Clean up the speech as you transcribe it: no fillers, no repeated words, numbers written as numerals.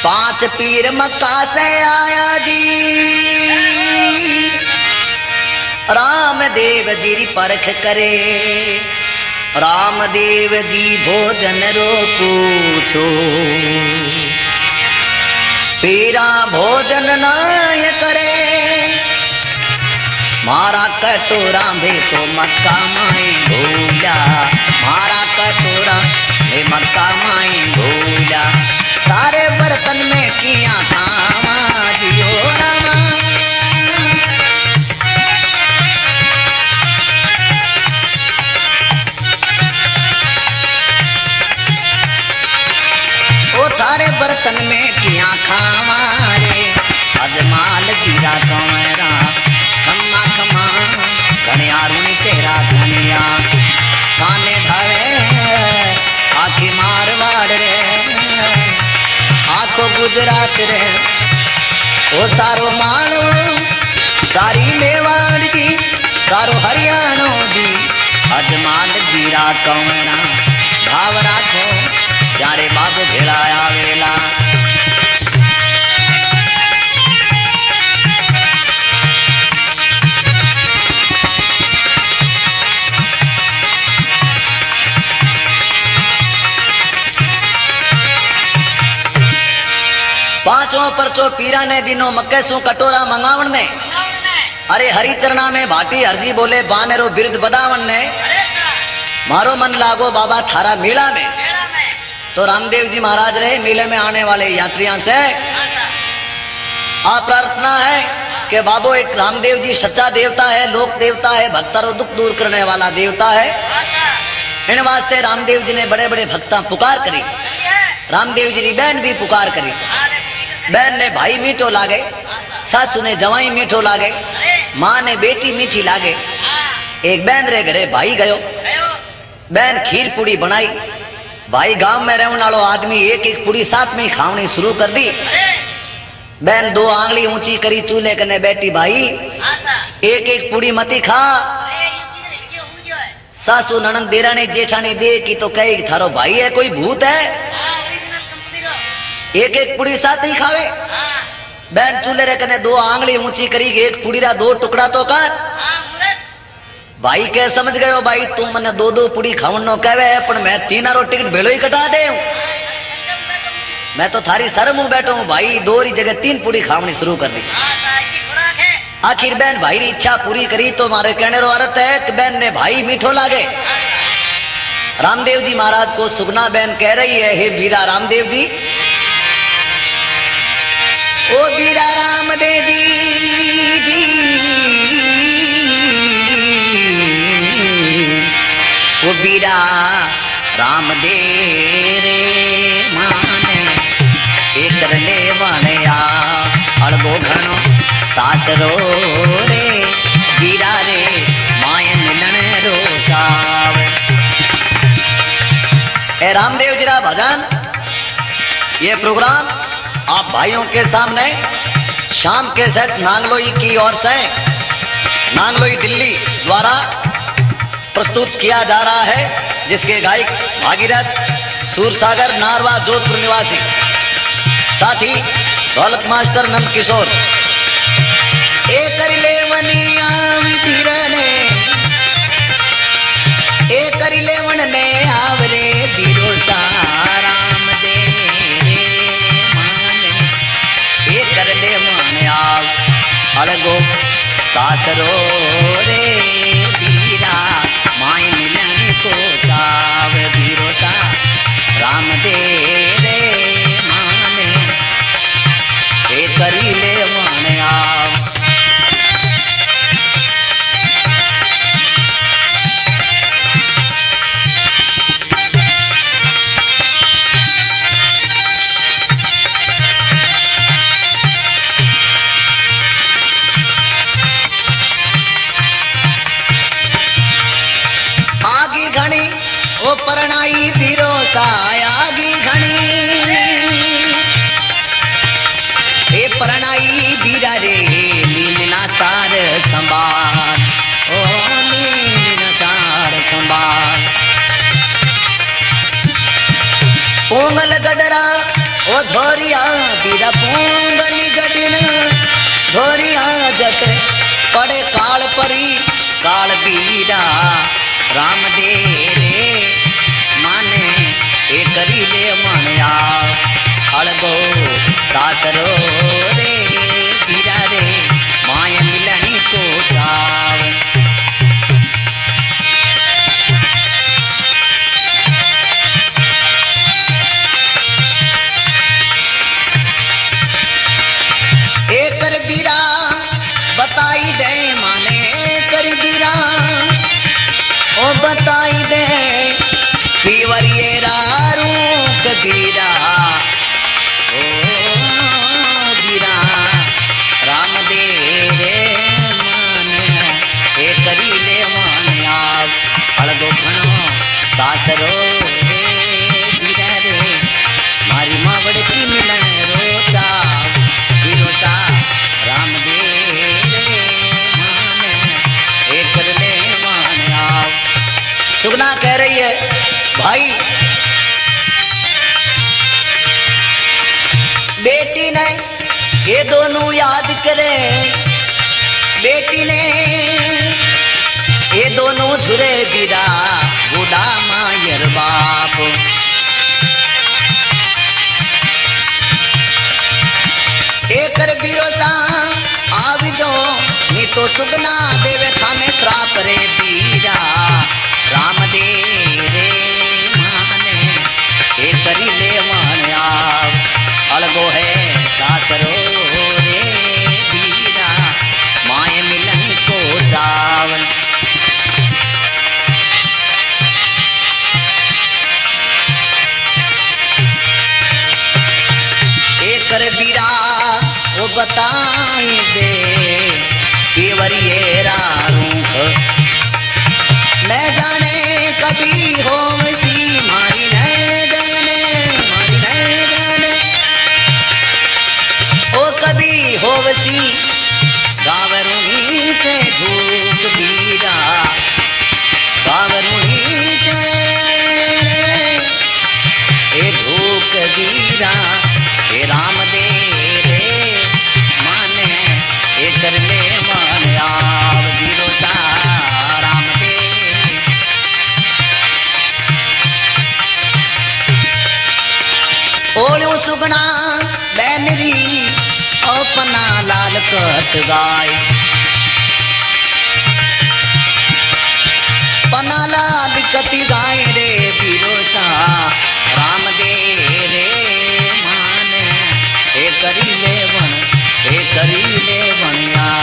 पांच पीर मक्का से आया जी, रामदेव जी री परख करे। रामदेव जी भोजन रो पूछो, पीरा भोजन नाय करे। मारा कटोरा में तो मक्का माई भूला, मारा कटोरा में मक्का माई भूला। सारे बर्तन में किया खावा दियो रामा, ओ थारे बर्तन में किया खावा रे। अजमाल जीरा कमरा खम्मा खम्मा घनियारुनी चेहरा दुनिया खाने धावे आखी मारवाड़ रे, आखो गुजरात रे। ओ सारो मानव सारी मेवाड़ की, सारो हरियाणो दी। अजमाल जीरा कमरा भाव राखो जारे बाबू भेड़ाया वेला। पांचों परचो पीरा ने दिनों मक्के सु कटोरा मंगावण ने। अरे हरिचरणा में भाटी हरजी बोले बानेरो बिरद बदावन ने। मारो मन लागो बाबा थारा मेला में। तो रामदेव जी महाराज रहे मेले में आने वाले यात्रियों से आप प्रार्थना है कि बाबो एक रामदेव जी सच्चा देवता है, लोक देवता है, भक्तों दुख दूर करने वाला देवता है। इन वास्ते रामदेव जी ने बड़े बड़े भक्ता पुकार करी। रामदेव जी की बहन भी पुकार करी। बहन ने भाई मीठो लागे, सासू ने जवाई मीठो लागे, माँ ने बेटी मीठी लागे। एक बहन रे घरे भाई गयो, बहन खीर पूड़ी बनाई। भाई गांव में रहने वालों आदमी एक एक पूड़ी साथ में खावनी शुरू कर दी। बहन दो आंगली ऊंची करी चूल्हे कने बैठी, भाई एक एक पूड़ी मती खा। सासू ननद देरानी जेठानी देखी तो कहे थारो भाई है कोई भूत है, एक एक पूड़ी साथ ही खावे। बहन चूल्हे रे कने दो आंगली ऊंची करी, एक पूड़ी रा दो टुकड़ा तो कर। भाई के समझ गयो भाई तू मने दो दो पूड़ी खावन नो कहवे है, पर मैं तीनारो टिकट भेलो ही कटा दे। मैं तो थारी सर मुंह बैठो हूँ भाई, दो री जगह तीन पूड़ी खावनी शुरू कर दी। आखिर बहन भाई री इच्छा पूरी करी तो मारे कहने रो अर्थ है कि बहन ने भाई मीठो लागे। रामदेव जी महाराज को सुगना बहन कह रही है, हे बीरा रामदेव जी, ओ बीरा रामदेव जी, ओ बीरा रामदेव रे माने एक ले वणया अड़गो घणो सासरो रे। बीरा रे माए मिलन रो चाव। ए रामदेव जी रा भजन ये प्रोग्राम आप भाइयों के सामने शाम के सेट नांगलोई की ओर से नांगलोई दिल्ली द्वारा प्रस्तुत किया जा रहा है, जिसके गायक भागीरथ सूरसागर नारवा जोधपुर निवासी, साथ ही ढोलक मास्टर नंद किशोर। एक लेवनिया बीरने एक लेवन ने आवरे बीरो राम दे माने एक लेवन आव अलगो सासरो रे। बीरा माई मिलन को चाव बीरो राम दे रे माने एक लेवन आव। ओ परनाई बीरो सायागी घनी ए परनाई बीरा रे लीना सार संभाल, ओ लीना सार संभाल। पोंगल गडरा ओ धोरिया बीरा पूंगली गडिन धोरिया जट पड़े काल परी काल बीरा राम दे रे माने ए करी ले मणया अलगो सासरो रे बीरा रे माय मिलनी को जाव कर बीरा बताई दे माने कर बीरा ओ बताई दे पीवरिये रारू कबीरा ओ बीरा राम दे रे माने ए करी ले माने आप अलगो घणो सासरो रे बीरा रे मारी मावड़ की मिलन रोता बीरोता राम दे रे माने ए कर ले माने आप सुगना कह रही है भाई बेटी ने ये दोनों याद करे बेटी ने ये दोनों झुरे बीरा बूढ़ा मायर बाप एकर बीरोसा आव जो नी तो सुगना देवे थाने श्राप रे बीरा राम दे रे माने ए करी ले मान आव अलगो है सासरो रे बीरा माय मिलन को जावन एकर बीरा वो बताई दे केवरिये रूप मैं जाने कभी होवसी मारी नैने ओ कभी होवसी गावरुणी से धूप बीरा गावरुणी से ए धूप बीरा ए राम दे रे माने ए कर ले मान आव बीरोसा राम दे ओयो सुगना बैनरी अपना लाल कत गाय पना लाल कति गाय रे बीरोसा राम दे रे माने ए करी ले बन आव